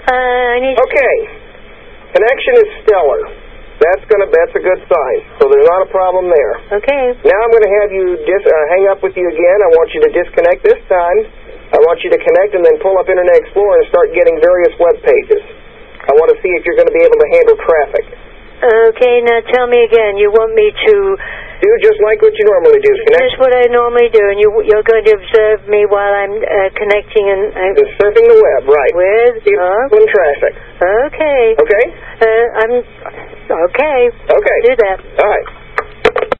Okay. Connection is stellar. That's a good sign. So there's not a problem there. Okay. Now I'm going to have you hang up with you again. I want you to disconnect this time. I want you to connect and then pull up Internet Explorer and start getting various web pages. I want to see if you're going to be able to handle traffic. Okay, now tell me again. You want me to do just like what you normally do. Connect. Just what I normally do, and you're going to observe me while I'm connecting and just surfing the web, right? With traffic. Okay. Okay. Okay. Okay. Do that. All right.